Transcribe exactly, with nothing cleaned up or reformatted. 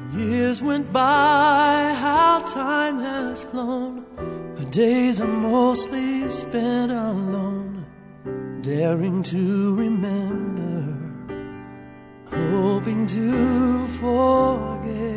Years went by, how time has flown. Her days are mostly spent alone, daring to remember, hoping to forget.